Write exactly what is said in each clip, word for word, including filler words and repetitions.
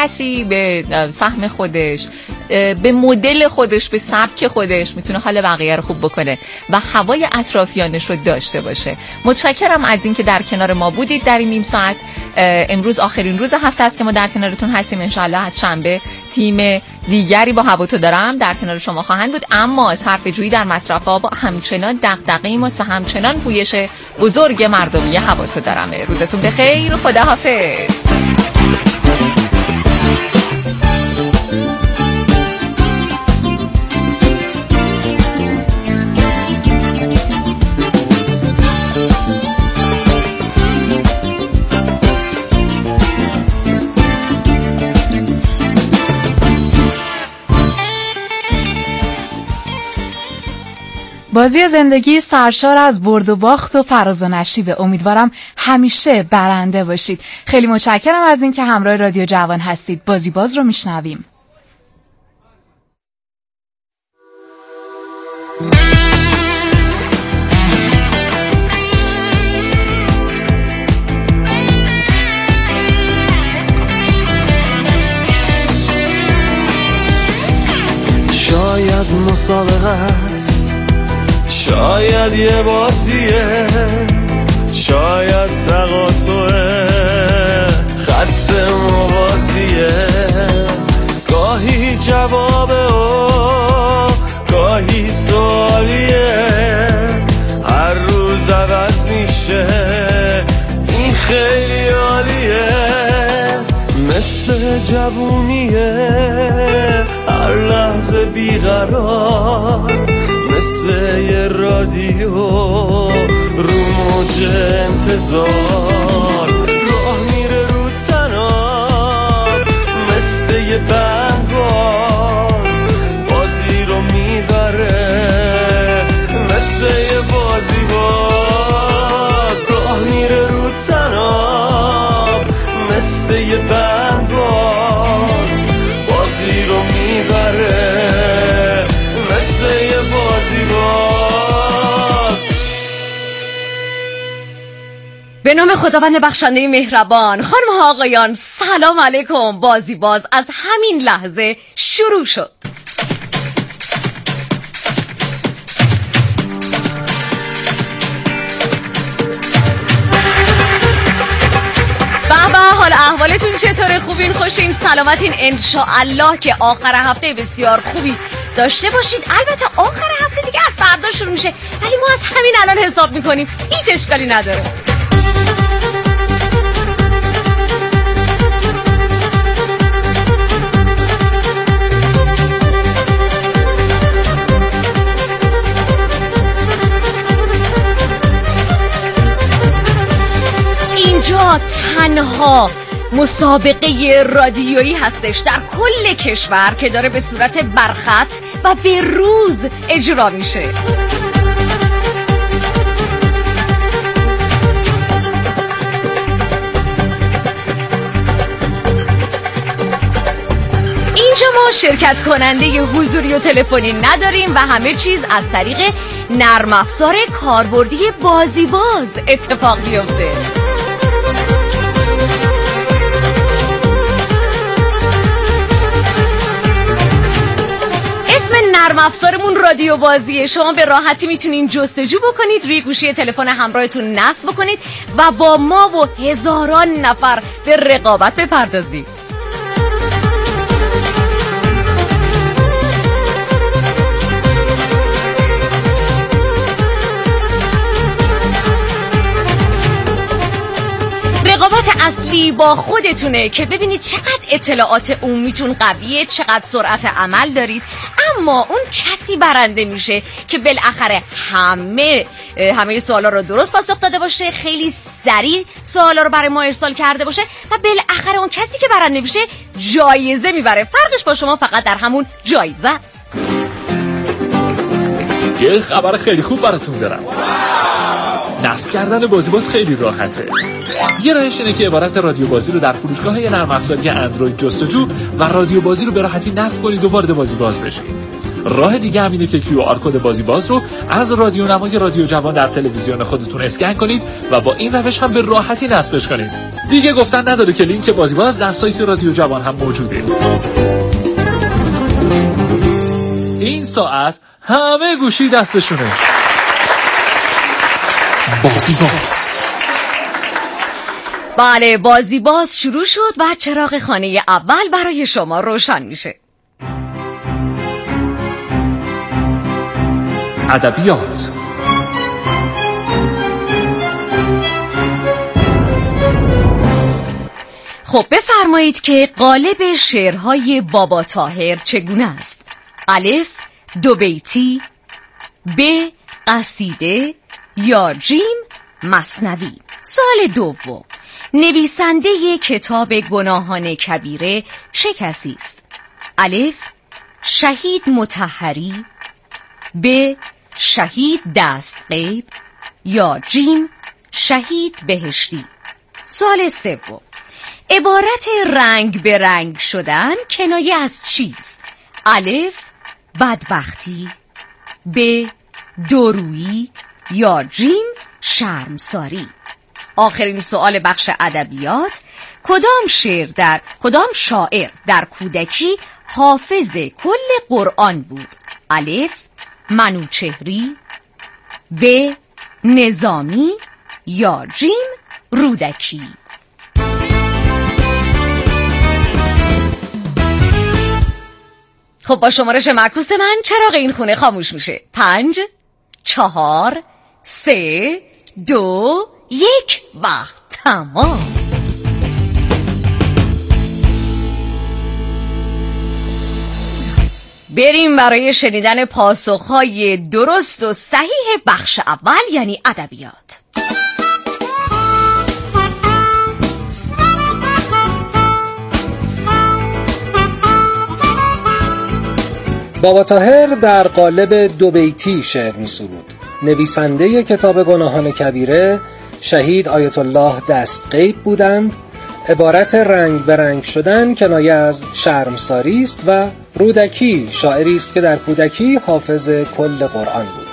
کسی به سهم خودش، به مدل خودش، به سبک خودش میتونه حال بقیه رو خوب بکنه و هوای اطرافیانش رو داشته باشه. متشکرم از این که در کنار ما بودید در این نیم ساعت. امروز آخرین روز هفته است که ما در کنارتون هستیم. انشالله از شنبه تیم دیگری با هوا تو دارم در کنار شما خواهند بود، اما از حرف جویی در مصرف آب همچنان دغدغه ماست و همچنان پویش بزرگ مردمی هوا تو دارمه. روزتون بخیر و خداحافظ. بازی زندگی سرشار از برد و باخت و فراز و نشیبه. امیدوارم همیشه برنده باشید. خیلی متشکرم از این که همراه رادیو جوان هستید. بازی باز رو میشنویم. شاید مسابقه است، شاید یه بازیه، شاید تقاطعه، خط موازیه، گاهی جوابه و گاهی سوالیه، هر روز عوض میشه، این خیلی عالیه، مثل جوونیه، هر لحظه بیقرار، مثل یه رادیو رو موج انتظار، راه میره رو تناب، مثل یه بندباز بازی رو میبره، مثل یه بازی باز، راه میره رو تناب، مثل یه بندباز بازی رو میبره، مثل یه بازی باز. به نام خداوند بخشنده مهربان. خانم ها آقایان سلام علیکم. بازی باز از همین لحظه شروع شد. بابا حال احوالتون چطوره؟ خوبین؟ خوشین؟ سلامتین؟ انشاءالله که آخر هفته بسیار خوبی داشته باشید. البته آخر هفته دیگه از فردا شروع میشه، ولی ما از همین الان حساب میکنیم، هیچ اشکالی نداره. اینجا تنها مسابقه رادیویی هستش در کل کشور که داره به صورت برخط و به روز اجرا میشه. اینجا ما شرکت کننده حضوری و تلفنی نداریم و همه چیز از طریق نرم افزار کاربردی بازی باز اتفاق میفته. نرم افزارمون رادیو بازیه. شما به راحتی میتونین جستجو بکنید، روی گوشی تلفن همراهتون نصب بکنید و با ما و هزاران نفر به رقابت بپردازید. رقابت اصلی با خودتونه که ببینید چقدر اطلاعات عمومیتون قویه، چقدر سرعت عمل دارید، اما اون کسی برنده میشه که بالاخره همه همه سوالا رو درست پاسخ داده باشه، خیلی سریع سوالا رو برای ما ارسال کرده باشه و بالاخره اون کسی که برنده میشه جایزه میبره. فرقش با شما فقط در همون جایزه است. یه خبر خیلی خوب براتون دارم. نصب کردن بازی باز خیلی راحته. یه راهش اینه که عبارت رادیو بازی رو در فروشگاه نرم افزاری اندروید جستجو و رادیو بازی رو به راحتی نصب کنید و وارد بازی باز بشید. راه دیگه هم اینه که کیو آر کد بازی باز رو از رادیو نمای رادیو جوان در تلویزیون خودتون اسکن کنید و با این روش هم به راحتی نصبش کنید. دیگه گفتن نداره که لینک بازی باز در سایت رادیو جوان هم موجوده. این ساعت همه گوشی دستشونه. بازی باز. بله، بازی باز شروع شد و چراغ خانه اول برای شما روشن میشه. ادبیات. خب بفرمایید که قالب شعرهای بابا طاهر چگونه است؟ الف دو بیتی، ب قصیده یا جیم مثنوی. سوال دوم، نویسنده کتاب گناهان کبیره چه کسی است؟ الف شهید مطهری، ب شهید دستغیب یا جیم شهید بهشتی. سوال سوم، عبارت رنگ به رنگ شدن کنایه از چیست؟ الف بدبختی، ب دورویی یا جیم شرمساری. آخرین سوال بخش ادبیات، کدام شعر در کدام شاعر در کودکی حافظ کل قرآن بود؟ الف منوچهری، ب نظامی یا جیم رودکی. خب با شمارش معکوس من چراغ این خونه خاموش میشه. پنج، چهار، سه، دو، یک و تمام. بریم برای شنیدن پاسخهای درست و صحیح بخش اول، یعنی ادبیات. بابا طاهر در قالب دو بیتی شعر می سرود. نویسنده کتاب گناهان کبیره شهید آیت الله دستغیب بودند. عبارت رنگ به رنگ شدن کنایه از شرمساری است و رودکی شاعری است که در کودکی حافظ کل قرآن بود.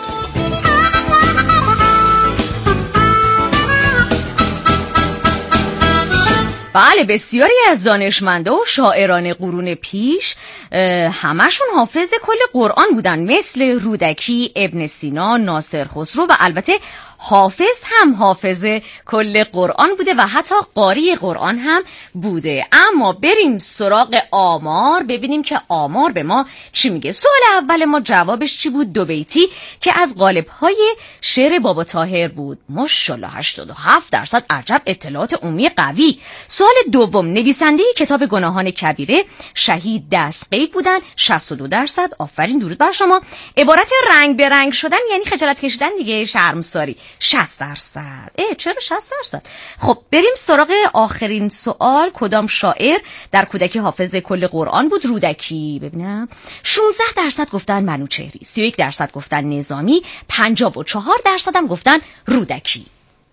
بله، بسیاری از دانشمنده و شاعران قرون پیش همشون حافظ کل قرآن بودن، مثل رودکی، ابن سینا، ناصر خسرو و البته حافظ هم حافظ کل قرآن بوده و حتی قاری قرآن هم بوده. اما بریم سراغ آمار ببینیم که آمار به ما چی میگه. سوال اول ما جوابش چی بود؟ دو بیتی که از قالب‌های شعر بابا طاهر بود. ماشاءالله هشتاد و هفت درصد. عجب اطلاعات عمومی قوی. سوال دوم، نویسنده کتاب گناهان کبیره شهید دستغیب بودن. شصت و دو درصد. آفرین، درود بر شما. عبارت رنگ به رنگ شدن یعنی خجالت کشیدن دیگه، شرمساری. شصت درصد. اه چرا شصت درصد؟ خب بریم سراغ آخرین سوال، کدام شاعر در کودکی حافظ کل قرآن بود؟ رودکی. ببینم، شانزده درصد گفتن منوچهری، سی و یک درصد گفتن نظامی، پنجاه و چهار درصد هم گفتن رودکی.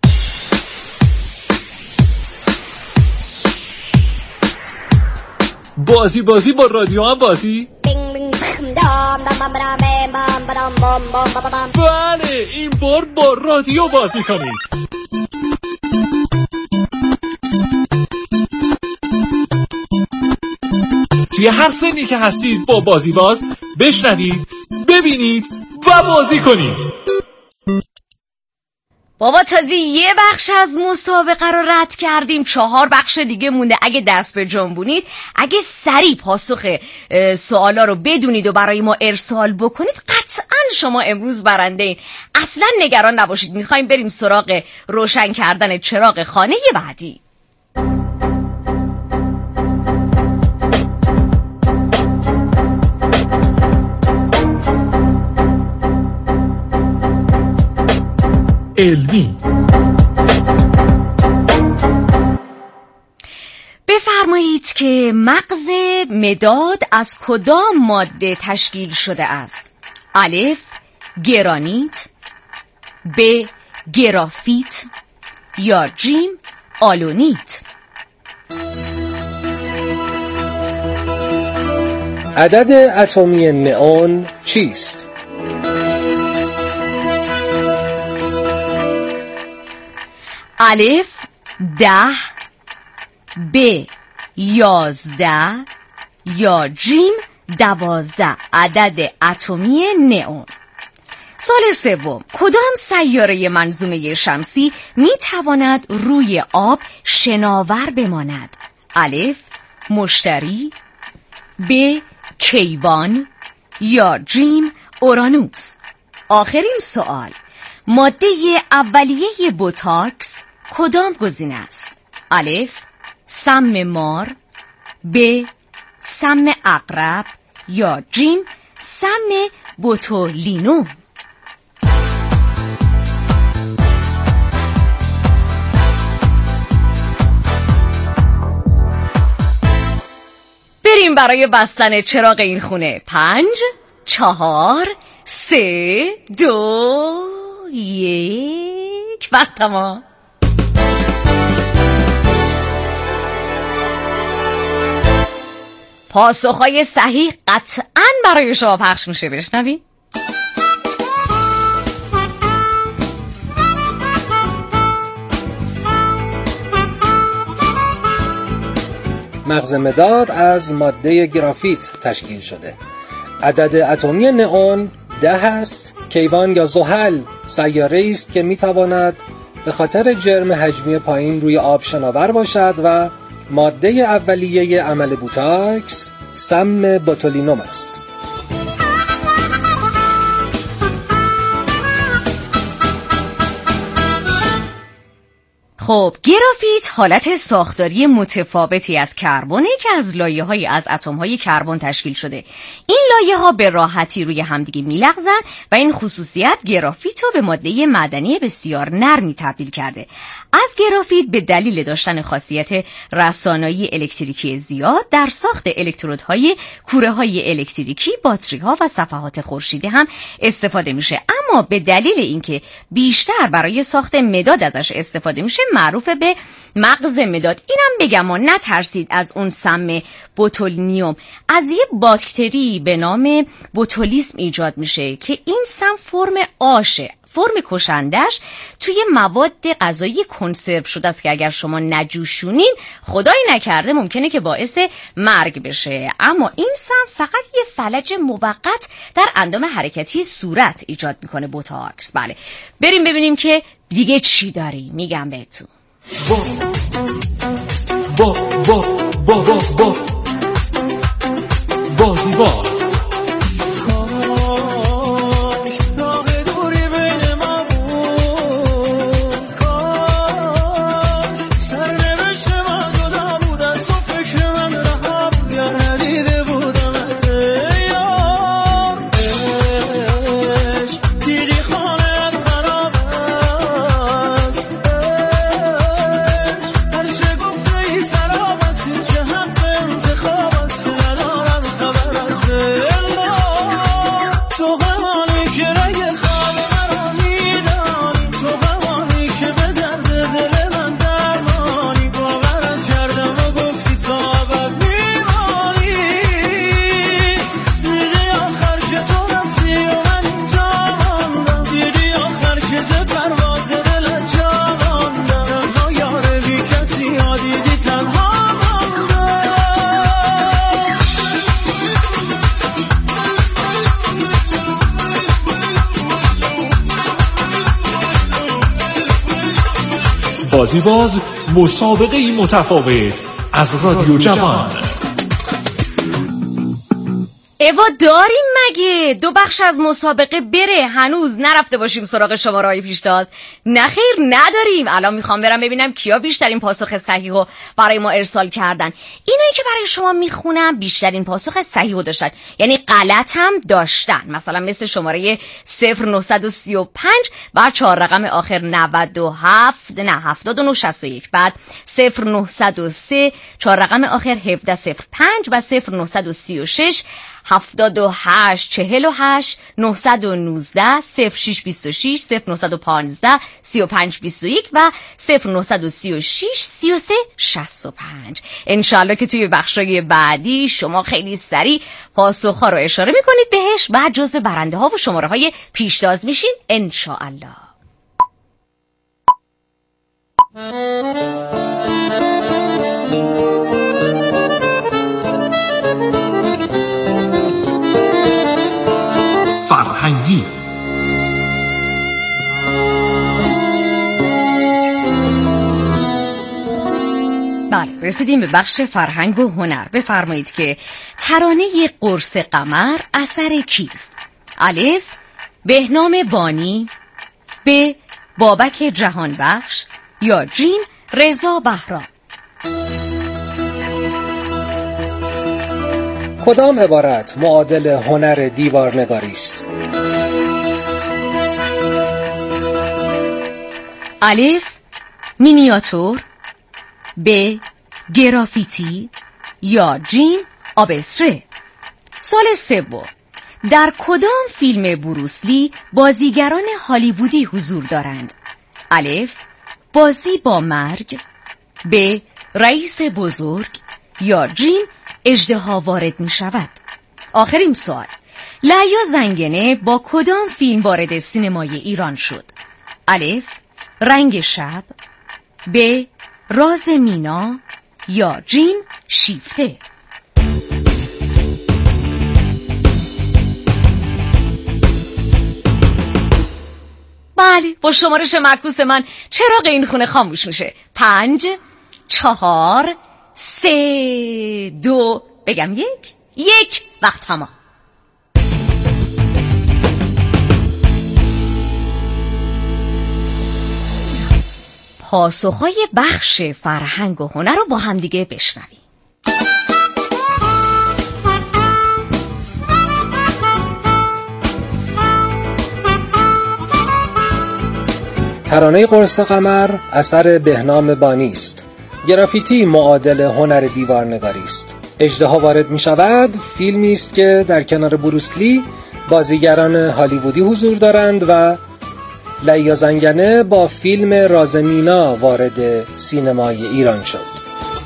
بازی بازی با رادیو هم بازی؟ بله، این بار با رادیو بازی کنید. توی هر سنی که هستید با بازی باز بشنوید، ببینید و بازی کنید. بابا تازه یه بخش از مسابقه رو رد کردیم، چهار بخش دیگه مونده. اگه دست به جنبونید، اگه سریع پاسخ سوالا رو بدونید و برای ما ارسال بکنید، قطعا شما امروز برنده این. اصلا نگران نباشید، میخوایم بریم سراغ روشن کردن چراغ خانه بعدی. علمی. بفرمایید که مغز مداد از کدام ماده تشکیل شده است؟ الف گرانیت، ب گرافیت یا جیم آلونیت. عدد اتمی نئون چیست؟ الف ده، ب یازده یا جیم دوازده عدد اتمی نئون. سوال سوم، کدام سیاره منظومه شمسی می تواند روی آب شناور بماند؟ الف مشتری، ب کیوان یا جیم اورانوس. آخرین سوال، ماده اولیه بوتاکس کدام گزینه است؟ الف سم مار، ب سم عقرب یا جیم سم بوتولینوم. بریم برای بستن چراغ این خونه. پنج، چهار، سه، دو، یک. وقت تمام. پاسخهای صحیح قطعاً برای شما پخش میشه، بشنوید. مغز مداد از ماده گرافیت تشکیل شده. عدد اتمی نئون ده است. کیوان یا زحل سیاره است که میتواند به خاطر جرم حجمی پایین روی آب شناور باشد و ماده اولیه عمل بوتاکس سم بوتولینوم است. خب گرافیت حالت ساختاری متفاوتی از کربونه که از لایه‌هایی از اتم‌های کربن تشکیل شده. این لایه‌ها به راحتی روی همدیگه میلغزن و این خصوصیت گرافیت رو به ماده معدنی بسیار نرمی تبدیل کرده. از گرافیت به دلیل داشتن خاصیت رسانایی الکتریکی زیاد در ساخت الکترودهای کوره‌های الکتریکی، باتری‌ها و صفحات خورشیدی هم استفاده میشه. اما به دلیل اینکه بیشتر برای ساخت مداد ازش استفاده میشه، معروف به مغز مداد. اینم بگم و نترسید از اون سم بوتولینیوم. از یه باکتری به نام بوتولیسم ایجاد میشه که این سم فرم آشه. فرم کشندش توی مواد غذایی کنسرو شده است که اگر شما نجوشونین خدای نکرده ممکنه که باعث مرگ بشه. اما این سم فقط یه فلج موقت در اندام حرکتی صورت ایجاد میکنه، بوتاکس. بله بریم ببینیم که دیگه چی داری. میگم بهتون با با با با با بازی باز. بازی باز، مسابقه متفاوت از رادیو جوان. ایوا داریم مگه؟ دو بخش از مسابقه بره، هنوز نرفته باشیم سراغ شماره‌های پیشتاز؟ نه خیر نداریم. الان میخوام برم ببینم کیا بیشترین پاسخ صحیحو برای ما ارسال کردن. اینایی که برای شما میخونم بیشترین پاسخ صحیحو داشتن، یعنی غلط هم داشتن. مثلا مثل شماره صفر نه سه پنج بعد چهار رقم آخر نود و هفت نه هفتاد و نه شصت و یک، بعد صفر نه صفر سه چهار رقم آخر هفده صفر پنج و صفر نه سه شش هفتاد و هشت چهل و هشت نهصد و نوزده صفر شش بیست و شش صفر نهصد و پانزده سی و پنج بیست و یک و صفر نهصد و سی و شش سی و سه شصت و پنج. انشالله که توی بخشای بعدی شما خیلی سریع پاسخ‌ها رو اشاره میکنید بهش، بعد جزو برنده ها و شماره های پیشتاز میشین انشالله. فرهنگی. بله، رسیدیم به بخش فرهنگ و هنر. بفرمایید که ترانه قرص قمر اثر کیست؟ الف بهنام بانی، ب بابک جهانبخش یا جیم رضا بهرام. کدام عبارت معادل هنر دیوارنگاری است؟ الف مینیاتور، ب گرافیتی یا جیم آبستره. سوال سوم، در کدام فیلم بروسلی بازیگران هالیوودی حضور دارند؟ الف بازی با مرگ، ب رئیس بزرگ یا جیم اژدها وارد می شود. آخرین سوال، لعیا زنگنه با کدام فیلم وارد سینمای ایران شد؟ الف رنگ شب، ب راز مینا یا جیم شیفته. بله، با شمارش معکوس من چراغ این خونه خاموش میشه. پنج چهار سه دو بگم یک یک وقت تمام. پاسخهای بخش فرهنگ و هنر رو با هم دیگه بشنویم. ترانه قرص قمر اثر بهنام بانی است. گرافیتی معادل هنر دیوارنگاری است. اژدها وارد می شود فیلمی است که در کنار بروسلی بازیگران هالیوودی حضور دارند و لعیا زنگنه با فیلم راز مینا وارد سینمای ایران شد.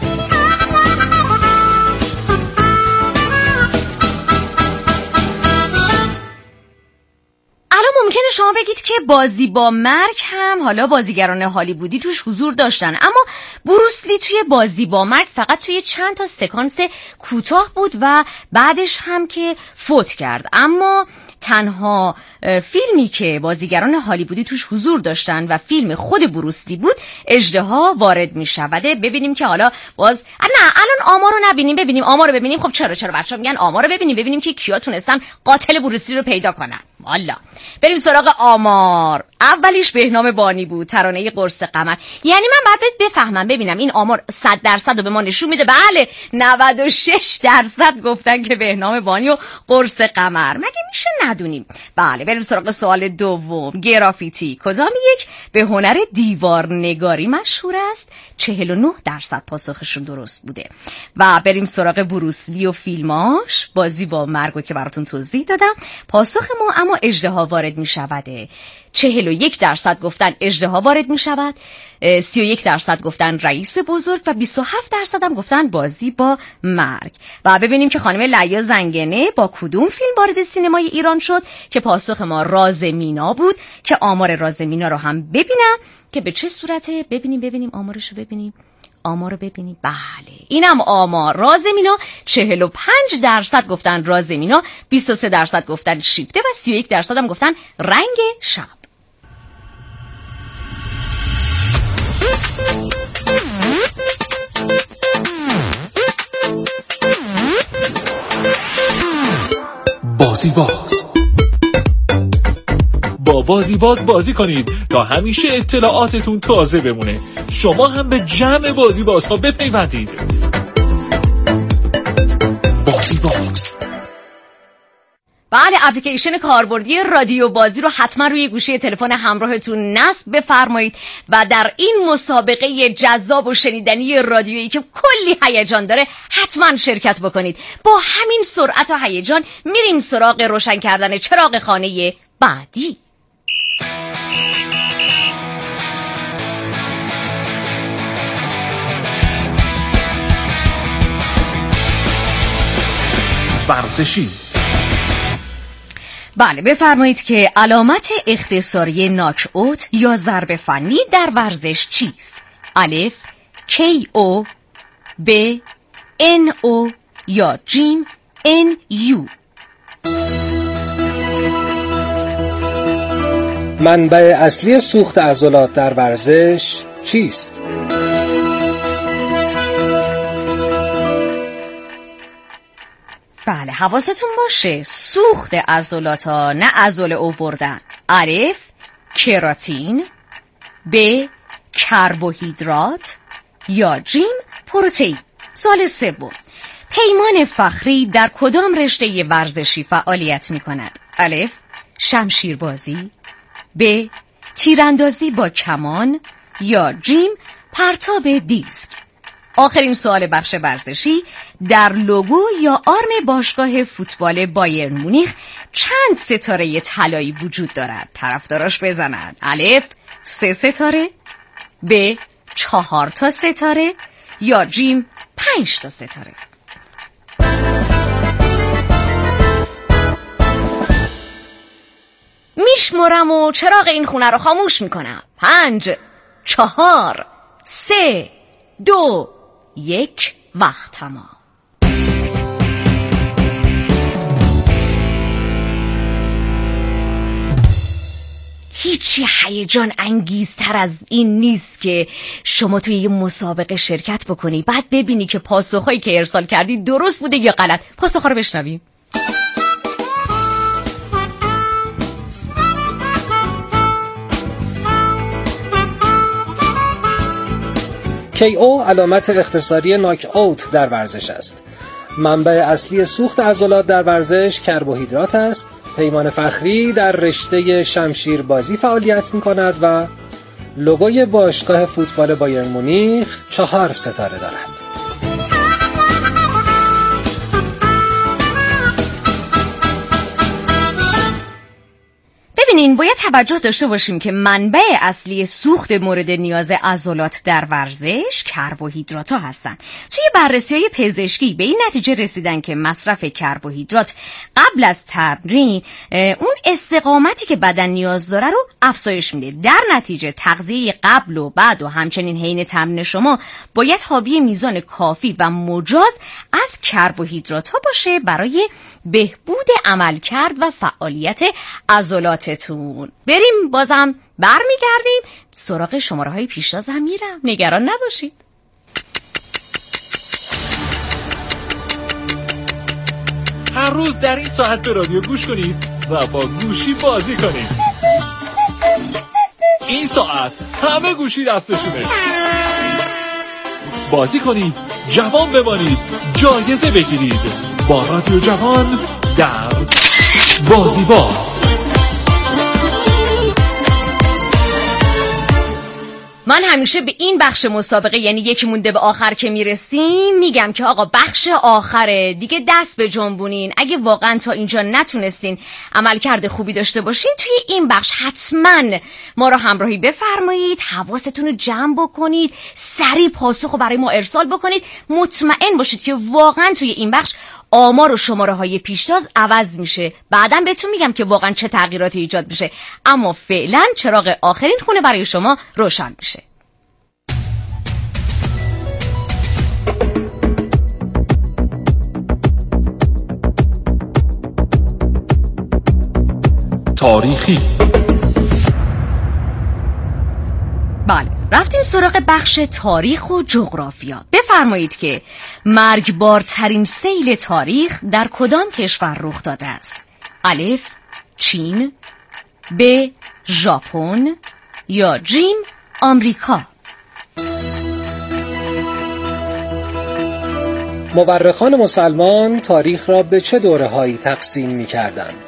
ممکنه شما بگید که بازی با مرگ هم حالا بازیگران هالیوودی توش حضور داشتن، اما بروسلی توی بازی با مرگ فقط توی چند تا سکانس کوتاه بود و بعدش هم که فوت کرد. اما تنها فیلمی که بازیگران هالیوودی توش حضور داشتن و فیلم خود بروسلی بود، اژدها وارد می شوده. ببینیم که حالا باز نه الان آمار رو نبینیم، ببینیم آمار رو ببینیم. خب چرا چرا بچه‌ها میگن آمار رو ببینیم ببینیم که کیا تونستن قاتل بروسلی رو پیدا کنن. والا بریم سراغ آمار. اولیش بهنام بانی بود، ترانه قرص قمر. یعنی من باید بفهمم ببینم این آمار صد درصد رو به ما نشون میده. بله نود و شش درصد گفتن که بهنام بانی و قرص قمر. مگه میشه ندونیم؟ بله بریم سراغ سوال دوم. گرافیتی کدام یک به هنر دیوارنگاری مشهور است؟ چهل و نه درصد پاسخشون درست بوده. و بریم سراغ بروسلی و فیلماش. بازی با مرگو که براتون توضیح دادم. پاسخ ما اما اژدها وارد می شوده. چهل و یک درصد گفتن اژدها وارد می شود، سی و یک درصد گفتن رئیس بزرگ و بیست و هفت درصد هم گفتن بازی با مرگ. و ببینیم که خانم لعیا زنگنه با کدوم فیلم وارد سینمای ایران شد که پاسخ ما راز مینا بود که آمار راز مینا رو هم ببینم که به چه صورته. ببینیم ببینیم آمارش رو ببینیم آمار رو ببینیم. بله اینم آمار راز مینا. چهل و پنج درصد گفتن راز مینا، بیست و سه درصد گفتن شیفته و سی و یک درصد هم گفتن رنگ شب. بازی باز. با بازی باز بازی کنید تا همیشه اطلاعاتتون تازه بمونه. شما هم به جمع بازی باز ها بپیوندید. بازی باز. بله، اپلیکیشن کاربردی رادیو بازی رو حتما روی گوشی تلفن همراهتون نصب بفرمایید و در این مسابقه جذاب و شنیدنی رادیویی که کلی هیجان داره حتما شرکت بکنید. با همین سرعت و هیجان میریم سراغ روشن کردن چراغ خانه بعدی. ورزشی. بله، بفرمایید که علامت اختصاری ناک اوت یا ضربه فنی در ورزش چیست؟ الف کی او، ب ان او یا جیم ان یو. منبع اصلی سوخت عضلات در ورزش چیست؟ بله، حواستون باشه سوخت عضلات ها، نه عضله آوردن. الف کراتین، ب کربوهیدرات یا جیم پروتئین. سوال سوم، پیمان فخری در کدام رشته ورزشی فعالیت می کند؟ الف شمشیربازی، ب تیراندازی با کمان یا جیم پرتاب دیسک. آخرین سوال بخش ورزشی، در لوگو یا آرم باشگاه فوتبال بایرن مونیخ چند ستاره طلایی وجود دارد؟ طرفداراش بزنند. الف سه ستاره، ب چهار تا ستاره یا جیم پنج تا ستاره. میشمرم و چراغ این خونه رو خاموش میکنم. پنج، چهار، سه، دو، یک. وقت تمام. هیچی هیجان انگیزتر از این نیست که شما توی یه مسابقه شرکت بکنی، بعد ببینی که پاسخهایی که ارسال کردی درست بوده یا غلط. پاسخها رو بشنویم. کی او علامت اختصاری ناک اوت در ورزش است. منبع اصلی سوخت عضلات در ورزش کربوهیدرات است. پیمان فخری در رشته شمشیربازی فعالیت می کند و لوگوی باشگاه فوتبال بایرن مونیخ چهار ستاره دارد. ببینین، باید توجه داشته باشیم که منبع اصلی سوخت مورد نیاز عضلات در ورزش کربوهیدرات ها هستن. توی بررسی های پزشکی به این نتیجه رسیدن که مصرف کربوهیدرات قبل از تمرین اون استقامتی که بدن نیاز داره رو افزایش میده. در نتیجه تغذیه قبل و بعد و همچنین حین تمرین شما باید حاوی میزان کافی و مجاز از کربوهیدرات ها باشه برای بهبود عملکرد و فعالیت عضلاتتون. بریم بازم برمیگردیم سراغ شماره های پیشتاز هم میرم، نگران نباشید. هر روز در این ساعت به رادیو گوش کنید و با گوشی بازی کنید. این ساعت همه گوشی دستشونه. بازی کنید، جوان بمانید، جایزه بگیرید با رادیو جوان در بازی باز. من همیشه به این بخش مسابقه، یعنی یکی مونده به آخر که میرسیم، میگم که آقا بخش آخره دیگه، دست به جنبونین. اگه واقعا تا اینجا نتونستین عملکرد خوبی داشته باشین، توی این بخش حتما ما رو همراهی بفرمایید، حواستون رو جمع بکنید، سریع پاسخ رو برای ما ارسال بکنید. مطمئن باشید که واقعا توی این بخش آمار و شماره های پیشتاز عوض میشه. بعداً بهتون میگم که واقعا چه تغییراتی ایجاد میشه، اما فعلا چراغ آخرین خونه برای شما روشن میشه. تاریخی. بله، رفتیم سراغ بخش تاریخ و جغرافیا. بفرمایید که مرگبارترین سیل تاریخ در کدام کشور رخ داده است؟ الف چین، ب ژاپن یا جیم آمریکا. مورخان مسلمان تاریخ را به چه دوره‌هایی تقسیم می‌کردند؟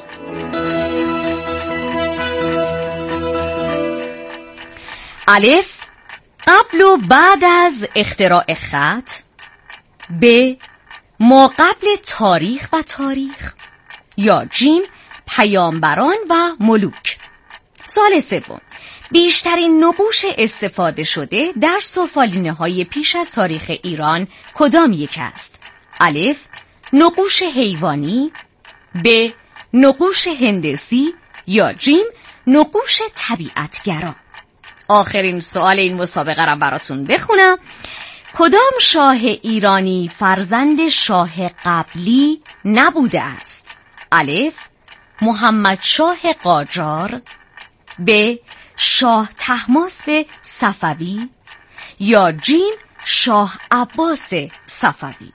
الف، قبل و بعد از اختراع خط. ب، ما قبل تاریخ و تاریخ. یا جیم، پیامبران و ملوک. سوال سوم، بیشترین نقوش استفاده شده در سفالینه‌های پیش از تاریخ ایران کدام یک است؟ الف، نقوش حیوانی. ب، نقوش هندسی. یا جیم، نقوش طبیعتگرا. آخرین سوال این مسابقه را براتون بخونم. کدام شاه ایرانی فرزند شاه قبلی نبوده است؟ الف، محمد شاه قاجار. ب، شاه طهماسب صفوی. یا جیم، شاه عباس صفوی.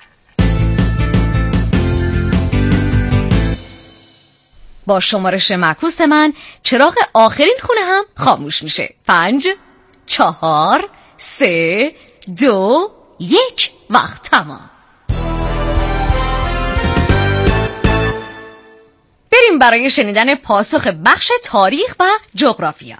با شمارش معکوس من چراغ آخرین خونه هم خاموش میشه. پنج، چهار، سه، دو، یک. وقت تمام. بریم برای شنیدن پاسخ بخش تاریخ و جغرافیا.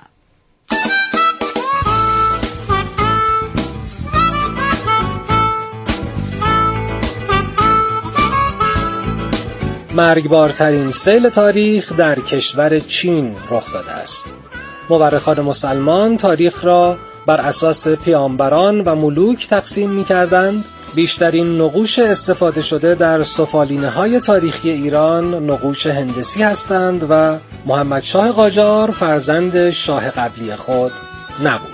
مرگبارترین سیل تاریخ در کشور چین رخ داده است. مورخان مسلمان تاریخ را بر اساس پیامبران و ملوک تقسیم می کردند. بیشترین نقوش استفاده شده در سفالینه‌های تاریخی ایران نقوش هندسی هستند و محمد شاه قاجار فرزند شاه قبلی خود نبود.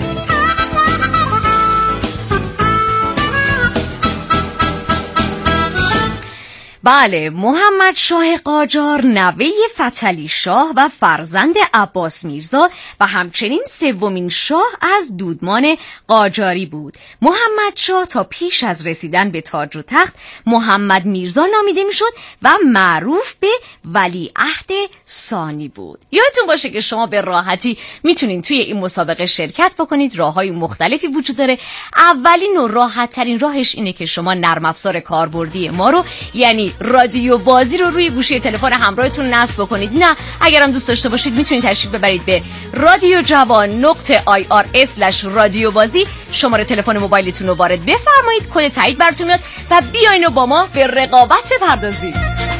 بله، محمد شاه قاجار نوه فتحعلی شاه و فرزند عباس میرزا و همچنین سومین شاه از دودمان قاجاری بود. محمد شاه تا پیش از رسیدن به تاج و تخت محمد میرزا نامیده میشد و معروف به ولیعهد ثانی بود. یادتون باشه که شما به راحتی میتونید توی این مسابقه شرکت بکنید. راههای مختلفی وجود داره. اولین و راحت ترین راهش اینه که شما نرم افزار کاربردی ما رو، یعنی رادیو بازی رو روی گوشی تلفن همراهتون نصب بکنید. نه، اگرم دوست داشته باشید میتونید تشریف ببرید به رادیو جوان نقطه آی آر اسلش رادیو بازی، شماره تلفن موبایلتون رو وارد بفرمایید، کد تایید براتون میاد و بیاین و با ما به رقابت بپردازید.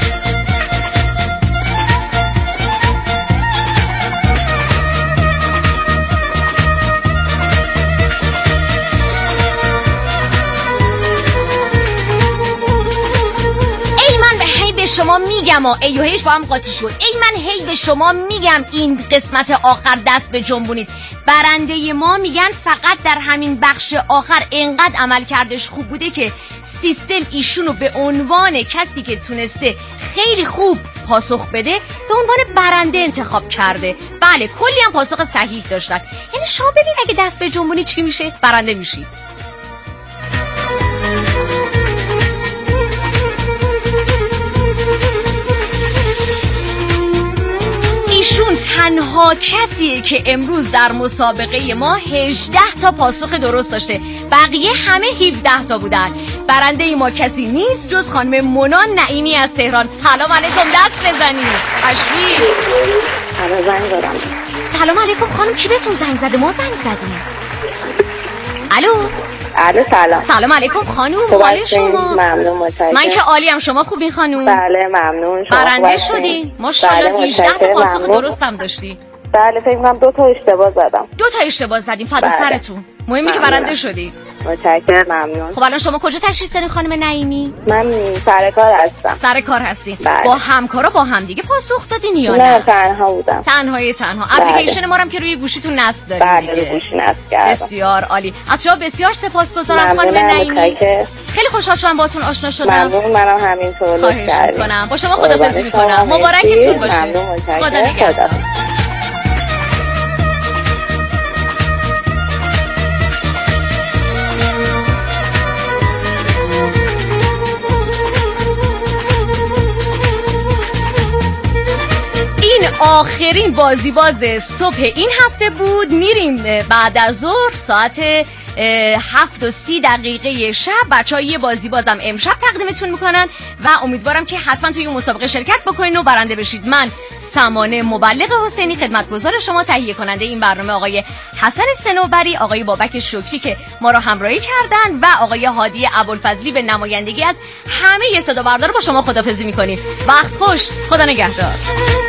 شما میگم و ای و هیش با هم قاطی شد. ای من هی به شما میگم این قسمت آخر دست به جنبونید. برنده ما میگن فقط در همین بخش آخر انقدر عمل کردش خوب بوده که سیستم ایشونو به عنوان کسی که تونسته خیلی خوب پاسخ بده به عنوان برنده انتخاب کرده. بله، کلی هم پاسخ صحیح داشتن. یعنی شما ببین اگه دست به جنبونی چی میشه؟ برنده میشید. ایشون تنها کسیه که امروز در مسابقه ما هجده تا پاسخ درست داشته، بقیه همه هفده تا بودن. برنده ما کسی نیست جز خانم مونا نعیمی از تهران. سلام علیکم، دست بزنید. خوشبین. سلام زنگ زدم. سلام علیکم خانم، کی بهتون زنگ زده؟ ما زنگ زدیم. الو. الو سلام. سلام علیکم خانم، حال شما؟ ممنون، متشکرم. من که عالیم، شما خوبین خانم؟ بله ممنون. برنده شدین ماشاءالله. بله، هجده تا پاسخ ممنون. درستم داشتی. بله فکر کنم دو تا اشتباه زدم. دو تا اشتباه زدیم، فدا بله. سرتون. مهمی که برنده شدی. متشکرم، ممنون. خب الان شما کجا تشریف دارین خانم نعیمی؟ من سر کار هستم. سر کار هستین. بله. با همکارا با هم دیگه پاسخ دادین یا نه؟ نه تنها بودم. تنهای تنها. بله. اپلیکیشن ما هم که روی گوشیتون نصب دارین بله، دیگه. روی گوشی نصب کردم. بسیار عالی. از شما بسیار سپاسگزارم خانم ممنونم، نعیمی. متشکرم. خیلی خوشحال شدم باهاتون آشنا شدم. ممنون، منم همینطور. خواهش می‌کنم. با شما خداحافظی می‌کنم. مبارکتون باشه. ممنون، متشکرم. خدا نگهدار. این آخرین بازی باز صبح این هفته بود. میریم بعد از ظهر ساعت هفت و سی دقیقه شب بچه‌ها یه بازی بازم امشب تقدیمتون میکنن و امیدوارم که حتما توی اون مسابقه شرکت بکنین و برنده بشید. من سمانه مبلغ حسینی خدمتگزار شما، تهیه کننده این برنامه آقای حسن صنوبری، آقای بابک شکری که ما رو همراهی کردن و آقای هادی ابوالفضلی به نمایندگی از همه صدا بردار با شما خداحافظی میکنیم. وقت خوش، خدا نگهدار.